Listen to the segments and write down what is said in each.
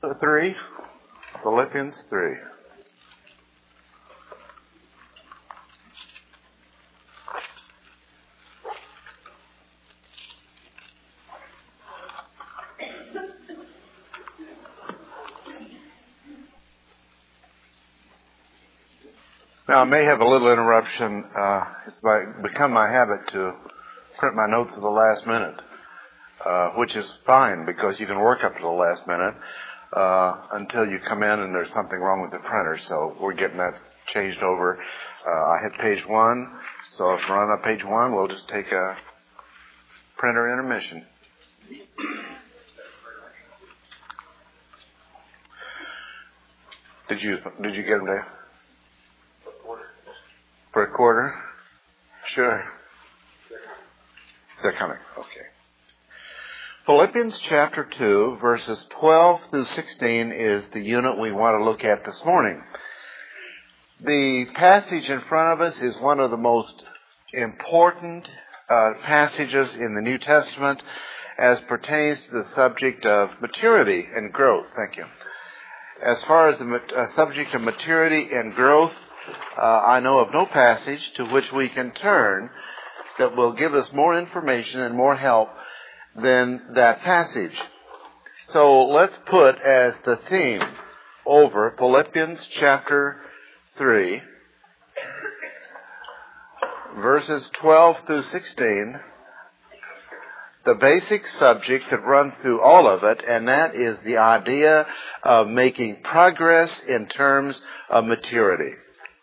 3. Philippians 3. Now, I may have a little interruption. It's become my habit to print my notes at the last minute, which is fine because you can work up to the last minute until you come in and there's something wrong with the printer. So we're getting that changed over. I hit page 1, so if we're on page 1, we'll just take a printer intermission. Did you get them, Dave? For a quarter? Sure. They're coming. Okay. Philippians chapter 2, verses 12 through 16 is the unit we want to look at this morning. The passage in front of us is one of the most important passages in the New Testament as pertains to the subject of maturity and growth. Thank you. As far as the subject of maturity and growth, I know of no passage to which we can turn that will give us more information and more help than that passage. So let's put as the theme over Philippians chapter 3, verses 12 through 16, the basic subject that runs through all of it, and that is the idea of making progress in terms of maturity.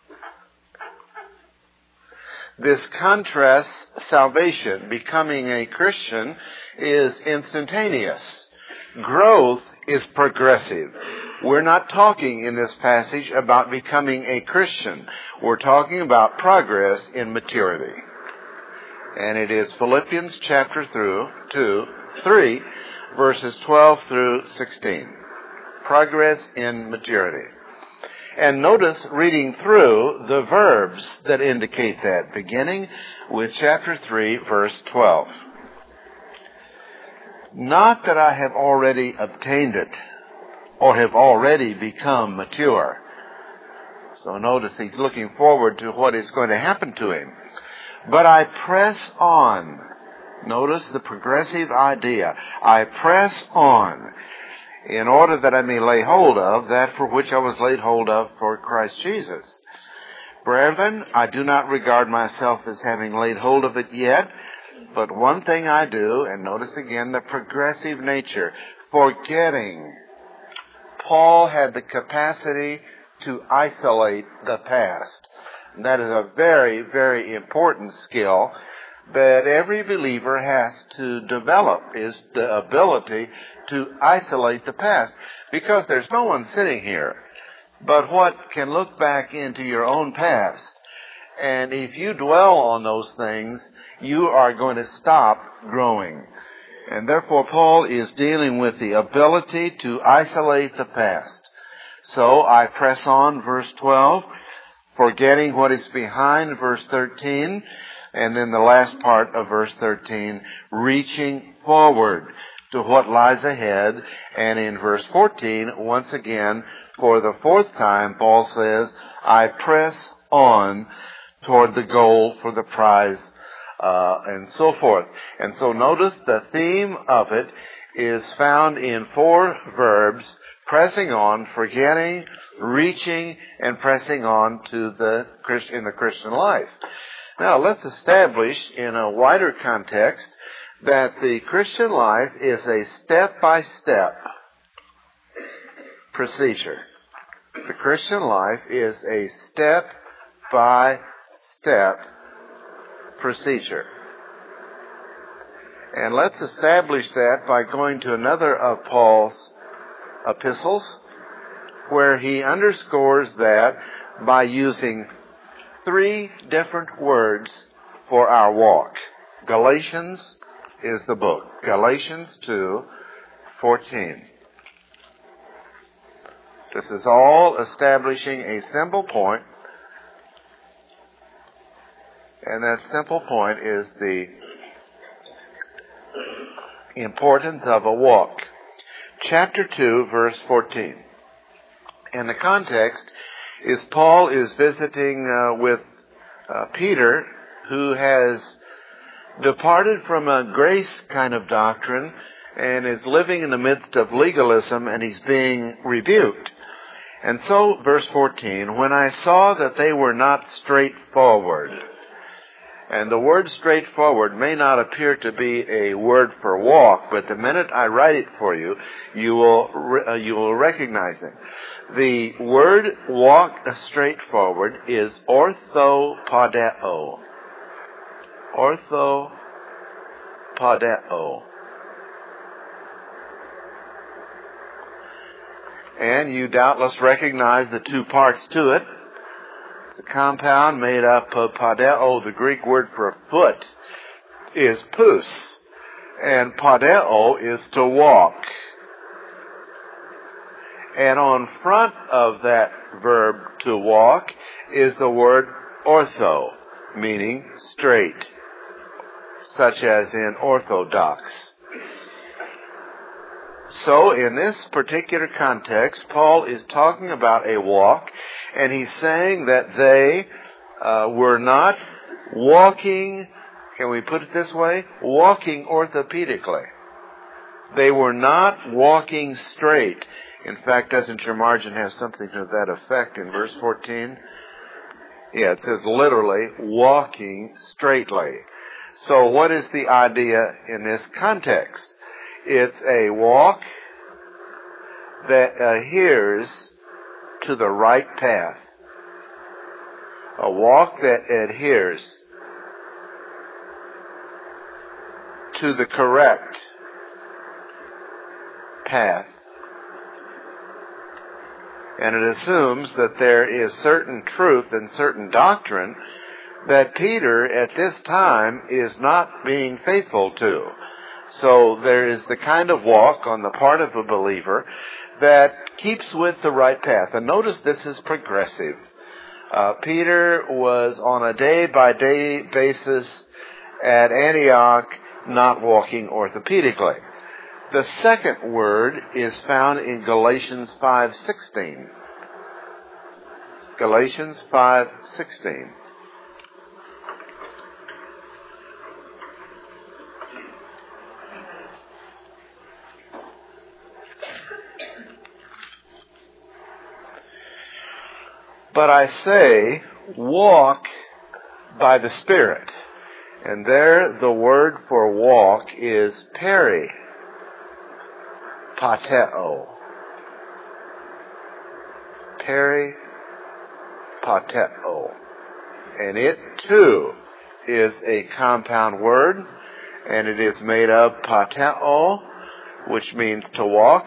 This contrasts salvation. Becoming a Christian is instantaneous. Growth is progressive. We're not talking in this passage about becoming a Christian. We're talking about progress in maturity. And it is Philippians chapter 3, verses 12 through 16. Progress in maturity. And notice, reading through, the verbs that indicate that, beginning with chapter 3, verse 12. Not that I have already obtained it, or have already become mature. So notice he's looking forward to what is going to happen to him. But I press on. Notice the progressive idea. I press on, in order that I may lay hold of that for which I was laid hold of for Christ Jesus. Brethren, I do not regard myself as having laid hold of it yet, but one thing I do, and notice again the progressive nature, forgetting. Paul had the capacity to isolate the past. And that is a very, very important skill that every believer has to develop, is the ability to isolate the past. Because there's no one sitting here but what can look back into your own past. And if you dwell on those things, you are going to stop growing. And therefore Paul is dealing with the ability to isolate the past. So I press on, verse 12, forgetting what is behind, verse 13, and then the last part of verse 13, reaching forward to what lies ahead. And in verse 14, once again, for the fourth time, Paul says, I press on toward the goal for the prize, and so forth. And so notice the theme of it is found in 4 verbs: pressing on, forgetting, reaching, and pressing on to in the Christian life. Now, let's establish in a wider context that the Christian life is a step-by-step procedure. The Christian life is a step-by-step procedure. And let's establish that by going to another of Paul's epistles, where he underscores that by using 3 different words for our walk. Galatians is the book. Galatians 2:14. This is all establishing a simple point, and that simple point is the importance of a walk. chapter 2, verse 14. And the context is Paul is visiting with Peter, who has departed from a grace kind of doctrine and is living in the midst of legalism, and he's being rebuked. And so, verse 14, when I saw that they were not straightforward, and the word straightforward may not appear to be a word for walk, but the minute I write it for you, you will recognize it. The word walk straightforward is orthopodeo. Orthopodeo. And you doubtless recognize the two parts to it. The compound made up of podeo, the Greek word for foot, is pous, and podeo is to walk. And on front of that verb to walk is the word ortho, meaning straight, such as in orthodox. So in this particular context, Paul is talking about a walk, and he's saying that they were not walking, can we put it this way, walking orthopedically. They were not walking straight. In fact, doesn't your margin have something to that effect in verse 14? Yeah, it says literally, walking straightly. So what is the idea in this context? It's a walk that adheres to the right path. A walk that adheres to the correct path. And it assumes that there is certain truth and certain doctrine that Peter at this time is not being faithful to. So there is the kind of walk on the part of a believer that keeps with the right path. And notice this is progressive. Peter was on a day-by-day basis at Antioch not walking orthopedically. The second word is found in Galatians 5:16. Galatians 5:16. But I say, walk by the Spirit. And there the word for walk is peripateo. Peripateo. And it too is a compound word, and it is made of pateo, which means to walk,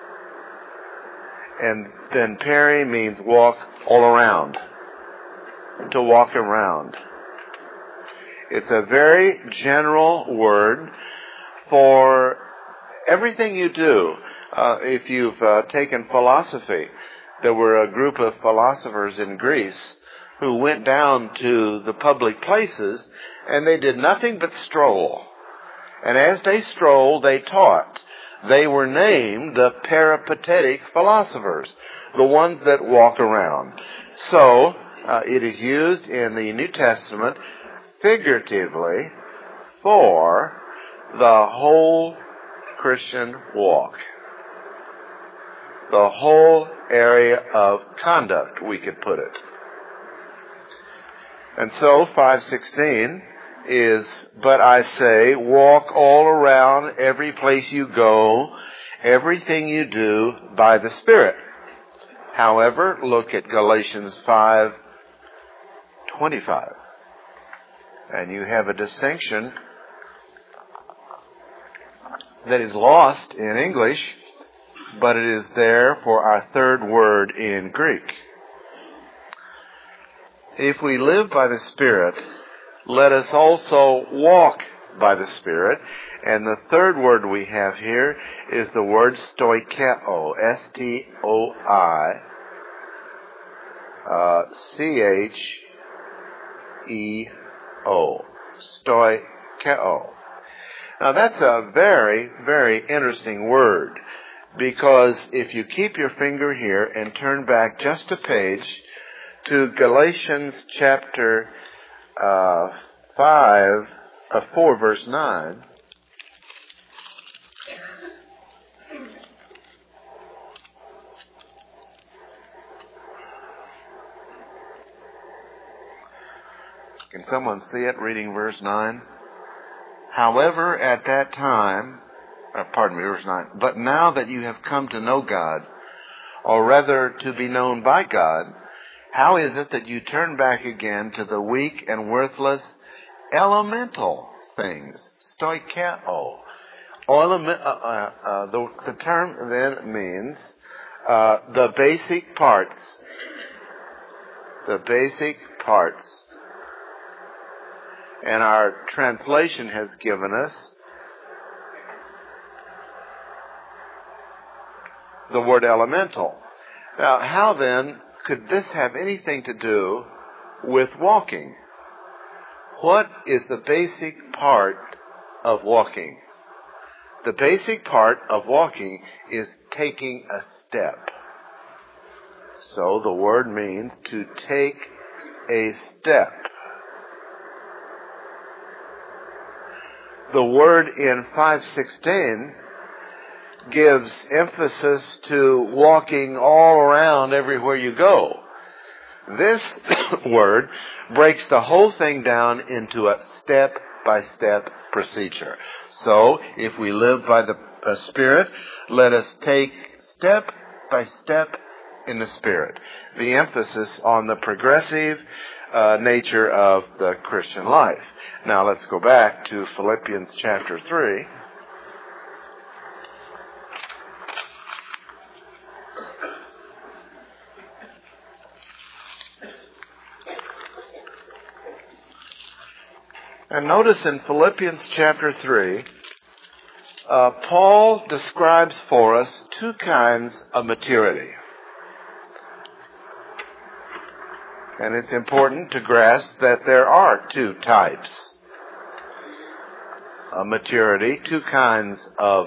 and then peri means walk all around, to walk around. It's a very general word for everything you do. If you've taken philosophy, there were a group of philosophers in Greece who went down to the public places, and they did nothing but stroll. And as they strolled, they taught. They were named the peripatetic philosophers, the ones that walk around. So, it is used in the New Testament figuratively for the whole Christian walk. The whole area of conduct, we could put it. And so, 5:16 is, but I say, walk all around every place you go, everything you do by the Spirit. However, look at Galatians 5:25. And you have a distinction that is lost in English, but it is there for our third word in Greek. If we live by the Spirit, let us also walk by the Spirit. And the third word we have here is the word stoikeo, S-T-O-I-C-H-E-O, stoikeo. Now that's a very, very interesting word. Because if you keep your finger here and turn back just a page to Galatians chapter 4, verse 9, can someone see it reading verse 9? However, at that time, verse 9, but now that you have come to know God, or rather to be known by God, how is it that you turn back again to the weak and worthless elemental things? Stoikeo. The term then means the basic parts. The basic parts. And our translation has given us the word elemental. Now, how then could this have anything to do with walking? What is the basic part of walking? The basic part of walking is taking a step. So the word means to take a step. The word in 5:16 gives emphasis to walking all around everywhere you go. This word breaks the whole thing down into a step-by-step procedure. So, if we live by the Spirit, let us take step by step in the Spirit. The emphasis on the progressive nature of the Christian life. Now let's go back to Philippians chapter 3. And notice in Philippians chapter 3, Paul describes for us two kinds of maturity. And it's important to grasp that there are two types of maturity, two kinds of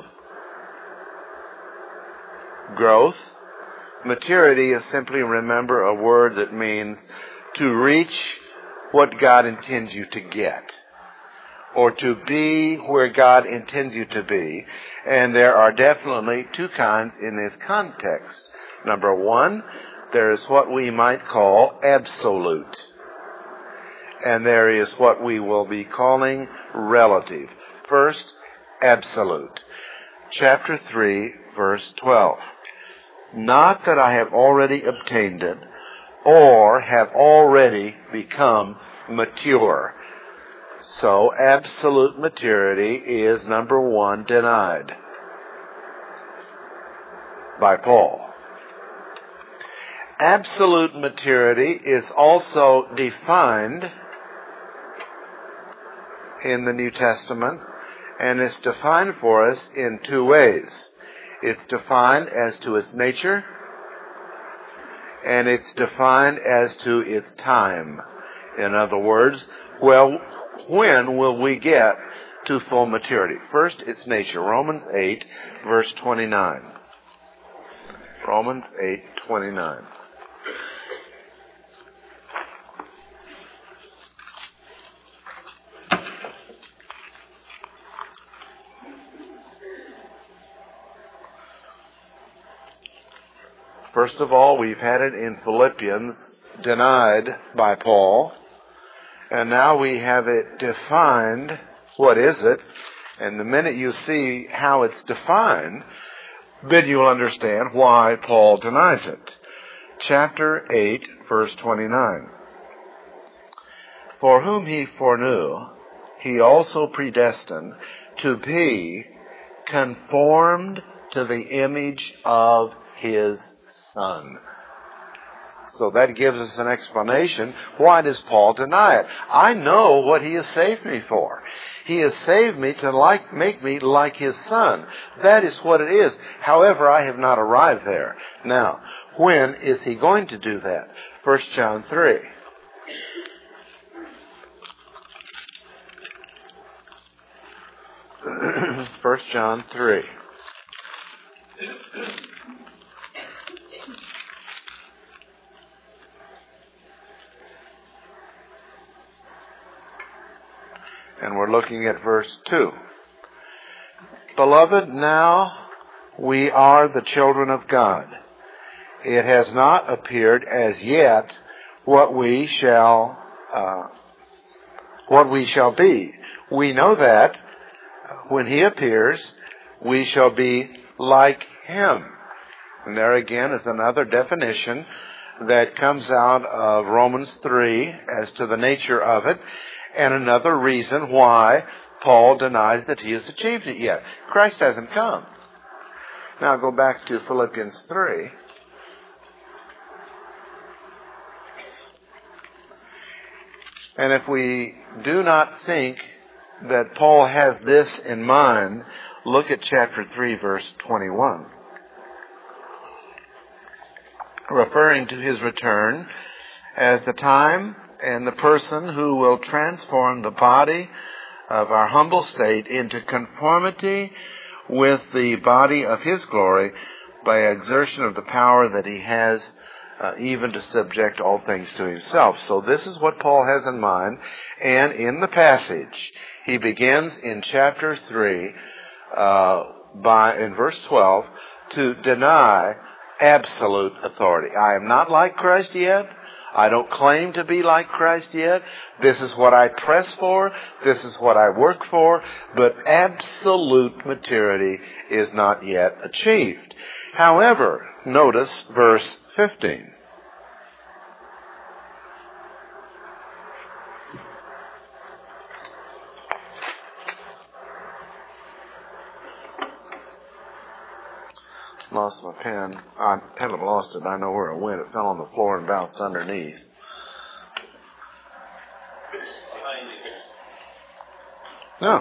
growth. Maturity is simply, remember, a word that means to reach what God intends you to get, or to be where God intends you to be. And there are definitely two kinds in this context. Number one, there is what we might call absolute. And there is what we will be calling relative. First, absolute. Chapter 3, verse 12. Not that I have already obtained it, or have already become mature. So, absolute maturity is, number one, denied by Paul. Absolute maturity is also defined in the New Testament, and it's defined for us in two ways. It's defined as to its nature, and it's defined as to its time. In other words, when will we get to full maturity? First, its nature. Romans 8, verse 29. Romans 8:29. First of all, we've had it in Philippians, denied by Paul. And now we have it defined. What is it? And the minute you see how it's defined, then you'll understand why Paul denies it. Chapter 8, verse 29. For whom he foreknew, he also predestined to be conformed to the image of his Son. So that gives us an explanation. Why does Paul deny it? I know what he has saved me for. He has saved me to make me like his Son. That is what it is. However, I have not arrived there. Now, when is he going to do that? 1 John 3. 1 John 3. And we're looking at verse 2. Beloved, now we are the children of God. It has not appeared as yet what we shall be. We know that when He appears, we shall be like Him. And there again is another definition that comes out of Romans 3 as to the nature of it, and another reason why Paul denies that he has achieved it yet. Christ hasn't come. Now go back to Philippians 3. And if we do not think that Paul has this in mind, look at chapter 3, verse 21. Referring to His return as the time and the person who will transform the body of our humble state into conformity with the body of His glory by exertion of the power that He has even to subject all things to Himself. So this is what Paul has in mind. And in the passage, he begins in chapter 3 in verse 12 to deny absolute authority. I am not like Christ yet. I don't claim to be like Christ yet. This is what I press for. This is what I work for. But absolute maturity is not yet achieved. However, notice verse 15. Lost my pen. I haven't lost it. I know where it went. It fell on the floor and bounced underneath. No.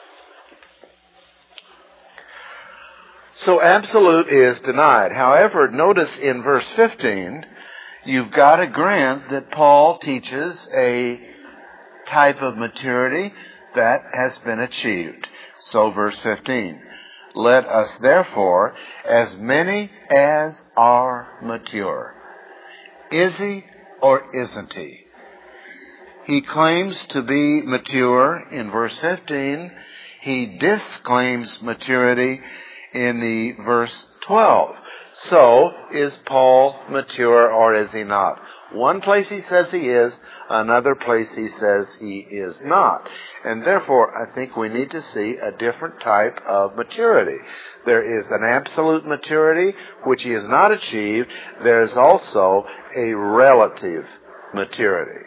So absolute is denied. However, notice in verse 15, you've got to grant that Paul teaches a type of maturity that has been achieved. So verse 15. Let us therefore, as many as are mature. Is he or isn't he? He claims to be mature in verse 15. He disclaims maturity in the verse 12. So, is Paul mature or is he not? One place he says he is, another place he says he is not. And therefore, I think we need to see a different type of maturity. There is an absolute maturity, which he has not achieved. There is also a relative maturity.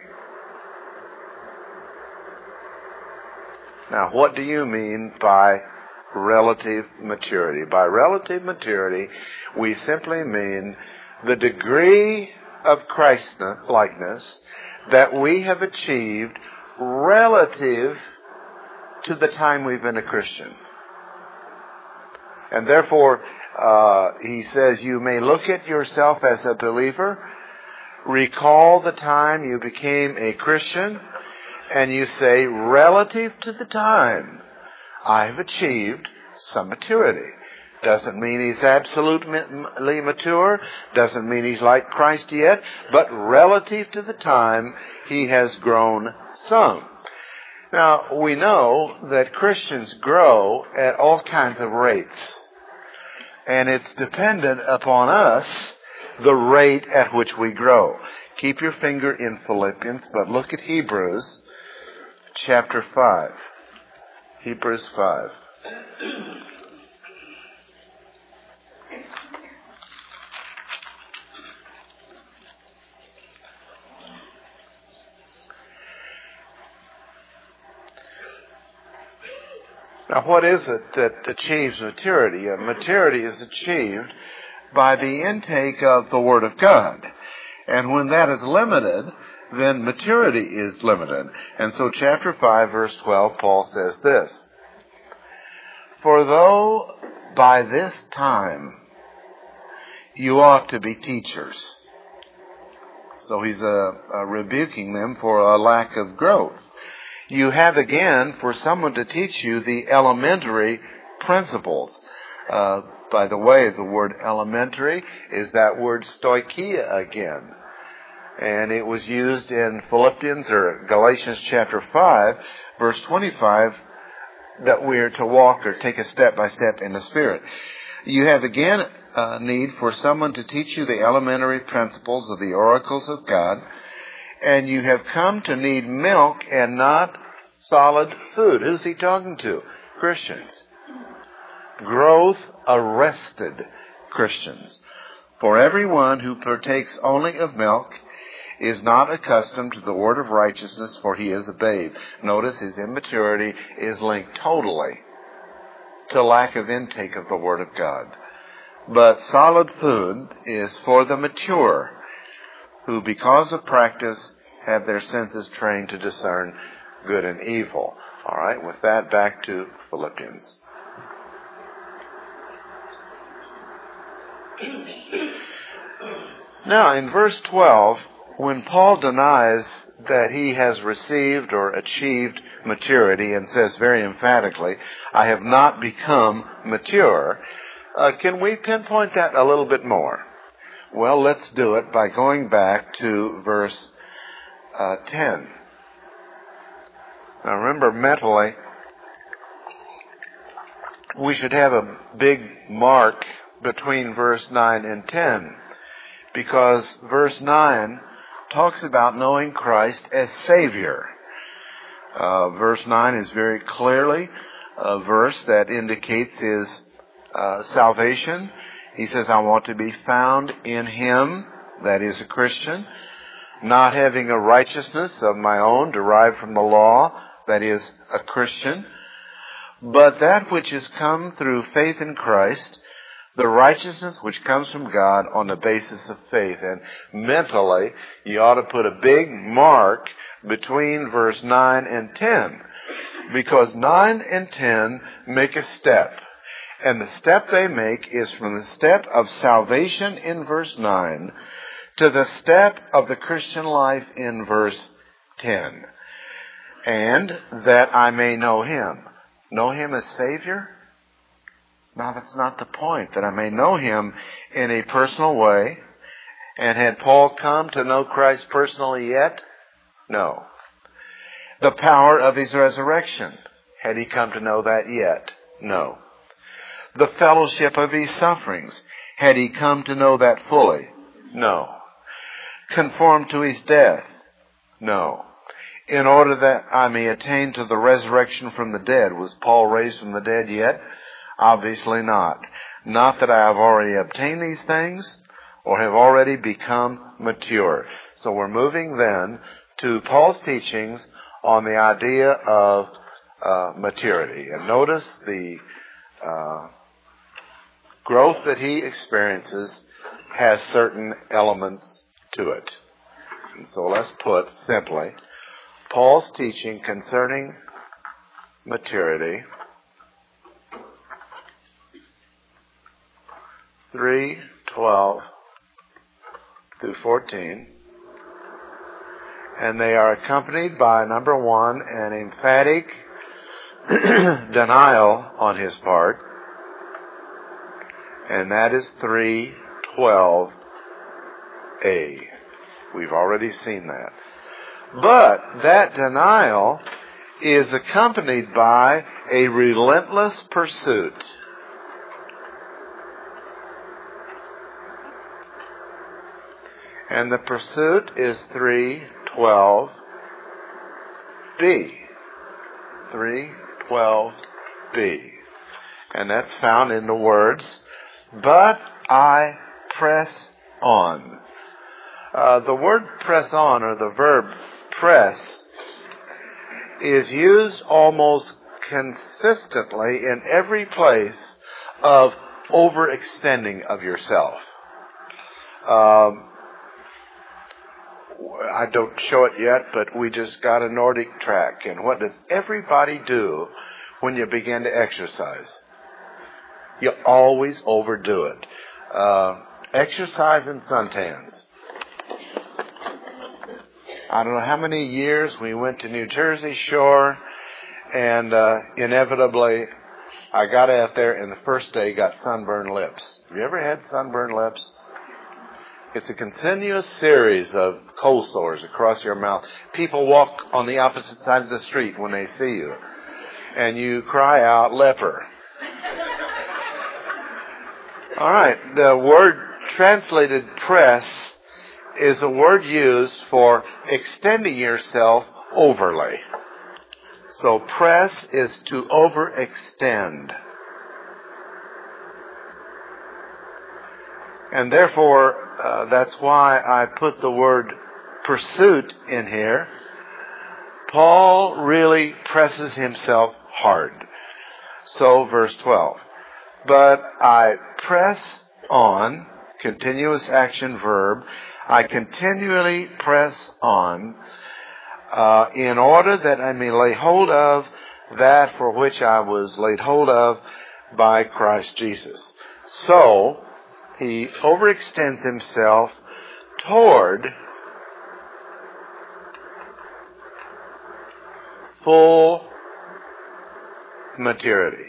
Now, what do you mean by relative maturity? By relative maturity, we simply mean the degree of Christ-likeness that we have achieved relative to the time we've been a Christian. And therefore, he says, you may look at yourself as a believer, recall the time you became a Christian, and you say, relative to the time, I have achieved some maturity. Doesn't mean he's absolutely mature. Doesn't mean he's like Christ yet. But relative to the time, he has grown some. Now, we know that Christians grow at all kinds of rates. And it's dependent upon us, the rate at which we grow. Keep your finger in Philippians, but look at Hebrews chapter 5. Hebrews 5. Now, what is it that achieves maturity? Maturity is achieved by the intake of the Word of God. And when that is limited, then maturity is limited. And so chapter 5, verse 12, Paul says this. For though by this time you ought to be teachers. So he's rebuking them for a lack of growth. You have again for someone to teach you the elementary principles. By the way, the word elementary is that word stoicheia again. And it was used in Philippians or Galatians chapter 5, verse 25, that we are to walk or take a step by step in the Spirit. You have again a need for someone to teach you the elementary principles of the oracles of God, and you have come to need milk and not solid food. Who's he talking to? Christians. Growth-arrested Christians. For everyone who partakes only of milk is not accustomed to the word of righteousness, for he is a babe. Notice his immaturity is linked totally to lack of intake of the word of God. But solid food is for the mature, who because of practice have their senses trained to discern good and evil. All right, with that, back to Philippians. Now, in verse 12, when Paul denies that he has received or achieved maturity and says very emphatically, I have not become mature, can we pinpoint that a little bit more? Well, let's do it by going back to verse 10. Now remember, mentally, we should have a big mark between verse 9 and 10, because verse 9 talks about knowing Christ as Savior. Verse 9 is very clearly a verse that indicates his salvation. He says, I want to be found in Him, that is a Christian, not having a righteousness of my own derived from the law, that is a Christian, but that which has come through faith in Christ, the righteousness which comes from God on the basis of faith. And mentally, you ought to put a big mark between verse 9 and 10, because 9 and 10 make a step. And the step they make is from the step of salvation in verse 9 to the step of the Christian life in verse 10. And that I may know Him. Know Him as Savior? No, that's not the point. That I may know Him in a personal way. And had Paul come to know Christ personally yet? No. The power of His resurrection. Had he come to know that yet? No. The fellowship of His sufferings. Had he come to know that fully? No. Conformed to His death? No. In order that I may attain to the resurrection from the dead. Was Paul raised from the dead yet? Obviously not. Not that I have already obtained these things or have already become mature. So we're moving then to Paul's teachings on the idea of maturity. And notice the growth that he experiences has certain elements to it. And so let's put simply Paul's teaching concerning maturity, 3:12 through 14, and they are accompanied by, number one, an emphatic denial on his part, and that is 3:12a. We've already seen that. But that denial is accompanied by a relentless pursuit. And the pursuit is 3:12b. 3:12b. And that's found in the words, but I press on. The word press on, or the verb press, is used almost consistently in every place of overextending of yourself. I don't show it yet, but we just got a Nordic track. And what does everybody do when you begin to exercise? You always overdo it. Exercise and suntans. I don't know how many years we went to New Jersey Shore, and inevitably I got out there and the first day got sunburned lips. Have you ever had sunburned lips? It's a continuous series of cold sores across your mouth. People walk on the opposite side of the street when they see you. And you cry out, leper. All right, the word translated press is a word used for extending yourself overly. So press is to overextend. And therefore, that's why I put the word pursuit in here. Paul really presses himself hard. So, verse 12. But I press on, continuous action verb, I continually press on, in order that I may lay hold of that for which I was laid hold of by Christ Jesus. So, he overextends himself toward full maturity.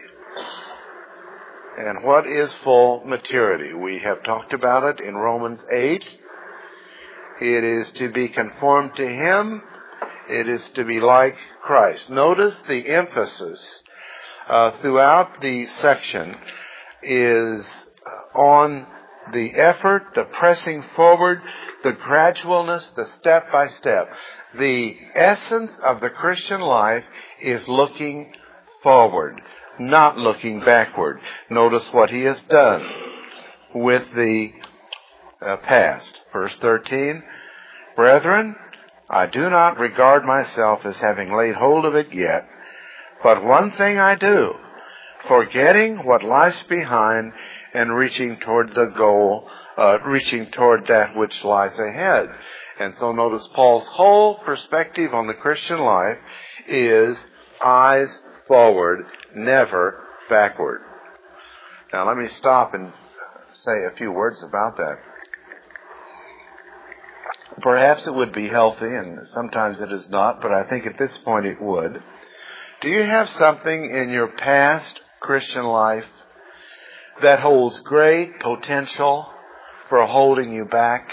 And what is full maturity? We have talked about it in Romans 8. It is to be conformed to Him. It is to be like Christ. Notice the emphasis throughout the section is on the effort, the pressing forward, the gradualness, the step by step. The essence of the Christian life is looking forward, not looking backward. Notice what he has done with the past. Verse 13, Brethren, I do not regard myself as having laid hold of it yet, but one thing I do, forgetting what lies behind and reaching toward the goal, reaching toward that which lies ahead. And so notice Paul's whole perspective on the Christian life is eyes forward, never backward. Now let me stop and say a few words about that. Perhaps it would be healthy, and sometimes it is not, but I think at this point it would. Do you have something in your past Christian life that holds great potential for holding you back?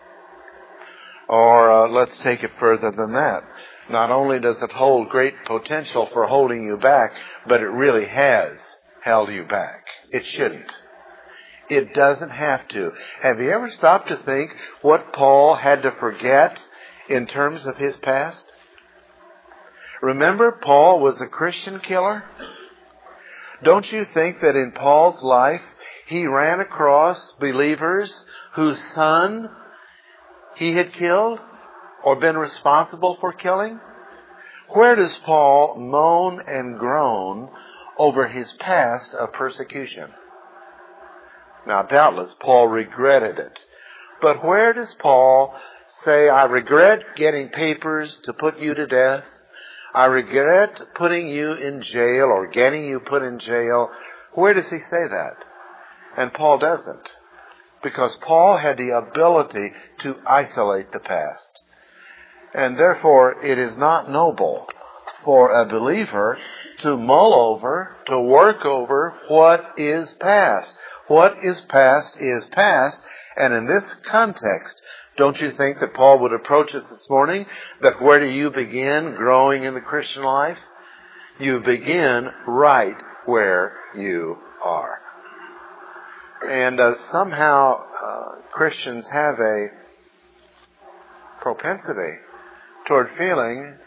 Or let's take it further than that. Not only does it hold great potential for holding you back, but it really has held you back. It shouldn't. It doesn't have to. Have you ever stopped to think what Paul had to forget in terms of his past? Remember, Paul was a Christian killer? Don't you think that in Paul's life, he ran across believers whose son he had killed or been responsible for killing? Where does Paul moan and groan over his past of persecution? Now, doubtless, Paul regretted it. But where does Paul say, I regret getting papers to put you to death? I regret putting you in jail or getting you put in jail. Where does he say that? And Paul doesn't. Because Paul had the ability to isolate the past. And therefore, it is not noble for a believer to mull over, to work over what is past. What is past is past. And in this context, don't you think that Paul would approach us this morning that where do you begin growing in the Christian life? You begin right where you are. And somehow Christians have a propensity toward feeling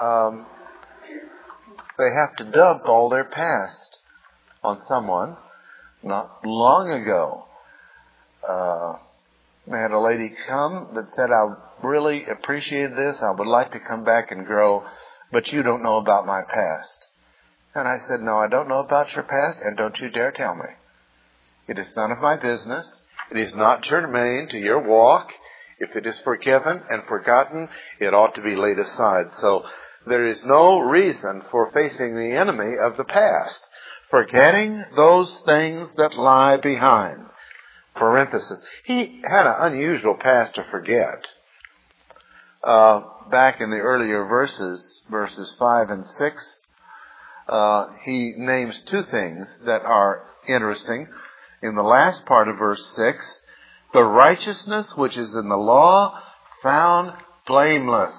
they have to dump all their past on someone. Not long ago, I had a lady come that said, I really appreciate this. I would like to come back and grow, but you don't know about my past. And I said, no, I don't know about your past, and don't you dare tell me. It is none of my business. It is not germane to your walk. If it is forgiven and forgotten, it ought to be laid aside. So there is no reason for facing the enemy of the past. Forgetting those things that lie behind. Parenthesis. He had an unusual past to forget. Back in the earlier verses 5 and 6, he names two things that are interesting. In the last part of verse 6, the righteousness which is in the law found blameless.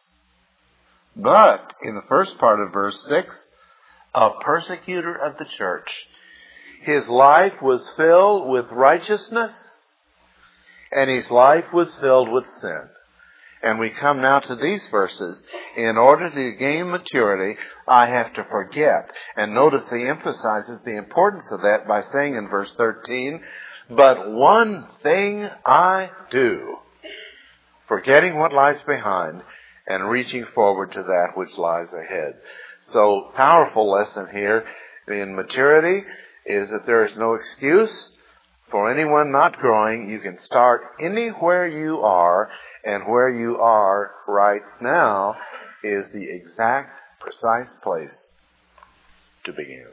But, in the first part of verse 6, a persecutor of the church. His life was filled with righteousness, and his life was filled with sin. And we come now to these verses. In order to gain maturity, I have to forget. And notice he emphasizes the importance of that by saying in verse 13, but one thing I do, forgetting what lies behind and reaching forward to that which lies ahead. So, powerful lesson here in maturity is that there is no excuse for anyone not growing. You can start anywhere you are, and where you are right now is the exact, precise place to begin.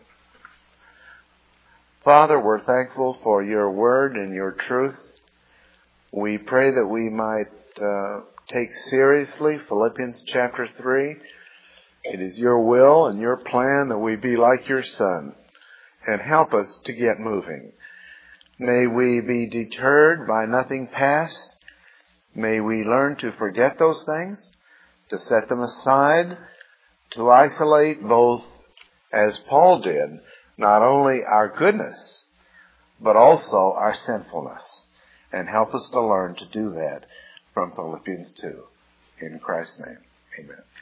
Father, we're thankful for your word and your truth. We pray that we might take seriously Philippians chapter 3. It is your will and your plan that we be like your Son, and help us to get moving. May we be deterred by nothing past. May we learn to forget those things, to set them aside, to isolate both, as Paul did, not only our goodness, but also our sinfulness. And help us to learn to do that from Philippians 2. In Christ's name, amen.